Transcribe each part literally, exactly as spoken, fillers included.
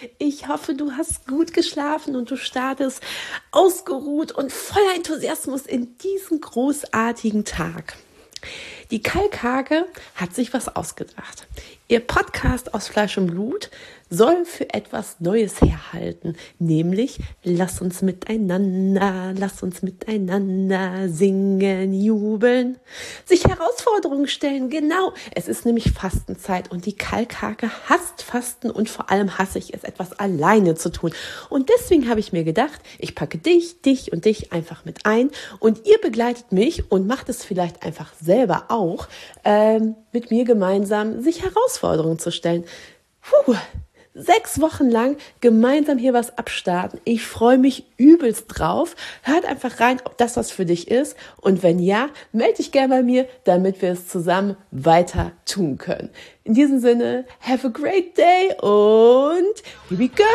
Ich hoffe, du hast gut geschlafen und du startest ausgeruht und voller Enthusiasmus in diesen großartigen Tag. Die Kalkhake hat sich was ausgedacht. Ihr Podcast aus Fleisch und Blut soll für etwas Neues herhalten, nämlich lass uns miteinander, lass uns miteinander singen, jubeln, sich Herausforderungen stellen. Genau, es ist nämlich Fastenzeit und die Kalkhake hasst Fasten und vor allem hasse ich es, etwas alleine zu tun. Und deswegen habe ich mir gedacht, ich packe dich, dich und dich einfach mit ein und ihr begleitet mich und macht es vielleicht einfach selber auch, ähm, mit mir gemeinsam sich Herausforderungen zu stellen. Puh. Sechs Wochen lang gemeinsam hier was abstarten. Ich freue mich übelst drauf. Hört einfach rein, ob das was für dich ist. Und wenn ja, melde dich gerne bei mir, damit wir es zusammen weiter tun können. In diesem Sinne, have a great day und here we go!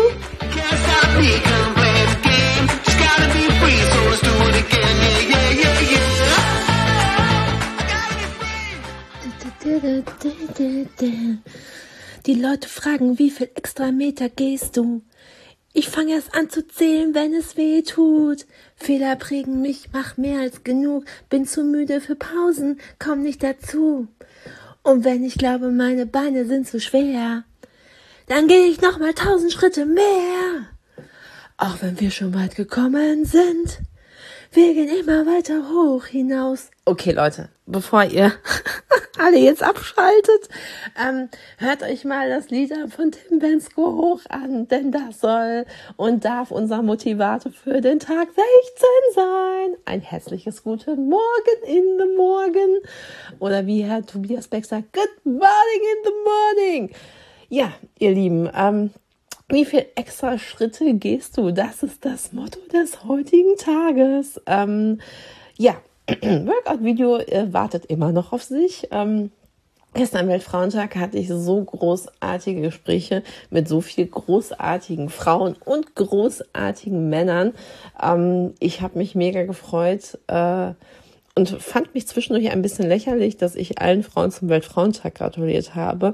Die Leute fragen, wie viel extra Meter gehst du? Ich fange erst an zu zählen, wenn es weh tut. Fehler prägen mich, mach mehr als genug. Bin zu müde für Pausen, komm nicht dazu. Und wenn ich glaube, meine Beine sind zu schwer, dann gehe ich noch mal tausend Schritte mehr. Auch wenn wir schon weit gekommen sind, wir gehen immer weiter hoch hinaus. Okay, Leute, bevor ihr alle jetzt abschaltet, ähm, hört euch mal das Lied von Tim Bendzko hoch an, denn das soll und darf unser Motivator für den Tag sechzehn sein. Ein hässliches Guten Morgen in the Morgen. Oder wie Herr Tobias Beck sagt, Good morning in the morning. Ja, ihr Lieben, ähm, wie viel extra Schritte gehst du? Das ist das Motto des heutigen Tages. Ähm, ja, Workout-Video äh, wartet immer noch auf sich. Ähm, gestern am Weltfrauentag hatte ich so großartige Gespräche mit so viel großartigen Frauen und großartigen Männern. Ähm, ich habe mich mega gefreut äh, und fand mich zwischendurch ein bisschen lächerlich, dass ich allen Frauen zum Weltfrauentag gratuliert habe,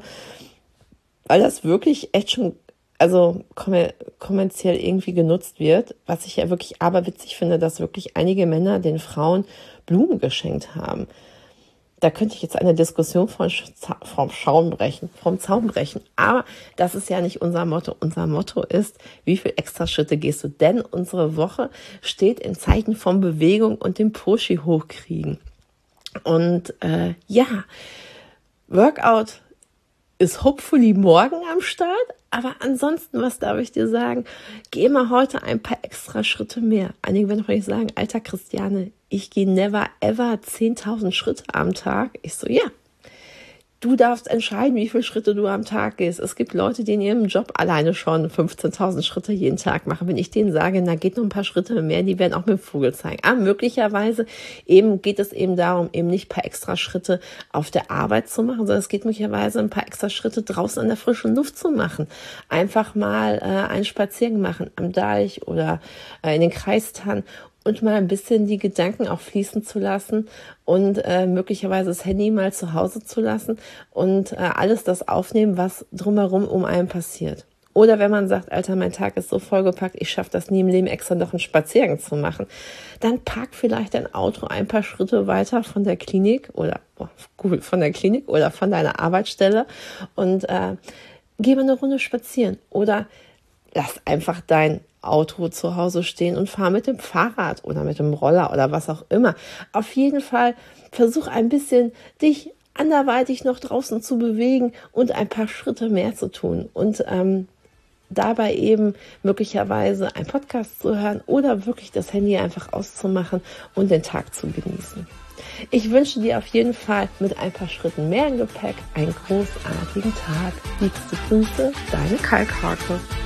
weil das wirklich echt schon also kommerziell irgendwie genutzt wird, was ich ja wirklich aberwitzig finde, dass wirklich einige Männer den Frauen Blumen geschenkt haben. Da könnte ich jetzt eine Diskussion vom, vom Schaum brechen, vom Zaun brechen. Aber das ist ja nicht unser Motto. Unser Motto ist, wie viel extra Schritte gehst du? Denn unsere Woche steht in Zeichen von Bewegung und dem Pushy hochkriegen. Und äh, ja, Workout ist hopefully morgen am Start. Aber ansonsten, was darf ich dir sagen? Geh mal heute ein paar extra Schritte mehr. Einige werden vielleicht sagen, alter Christiane, ich gehe never ever zehntausend Schritte am Tag. Ich so, ja. Du darfst entscheiden, wie viele Schritte du am Tag gehst. Es gibt Leute, die in ihrem Job alleine schon fünfzehntausend Schritte jeden Tag machen. Wenn ich denen sage, na geht noch ein paar Schritte mehr, die werden auch mit dem Vogel zeigen. Aber möglicherweise eben geht es eben darum, eben nicht ein paar extra Schritte auf der Arbeit zu machen, sondern es geht möglicherweise ein paar extra Schritte draußen an der frischen Luft zu machen. Einfach mal äh, einen Spaziergang machen am Deich oder äh, in den Kreistannen. Und mal ein bisschen die Gedanken auch fließen zu lassen und äh, möglicherweise das Handy mal zu Hause zu lassen und äh, alles das aufnehmen, was drumherum um einen passiert. Oder wenn man sagt, Alter, mein Tag ist so vollgepackt, ich schaffe das nie im Leben, extra noch einen Spaziergang zu machen, dann park vielleicht dein Auto ein paar Schritte weiter von der Klinik oder oh, cool, von der Klinik oder von deiner Arbeitsstelle und äh, geh mal eine Runde spazieren. Oder lass einfach dein Auto zu Hause stehen und fahr mit dem Fahrrad oder mit dem Roller oder was auch immer. Auf jeden Fall versuch ein bisschen dich anderweitig noch draußen zu bewegen und ein paar Schritte mehr zu tun und ähm, dabei eben möglicherweise einen Podcast zu hören oder wirklich das Handy einfach auszumachen und den Tag zu genießen. Ich wünsche dir auf jeden Fall mit ein paar Schritten mehr im Gepäck einen großartigen Tag. Liebste Grüße, deine Kalkhake.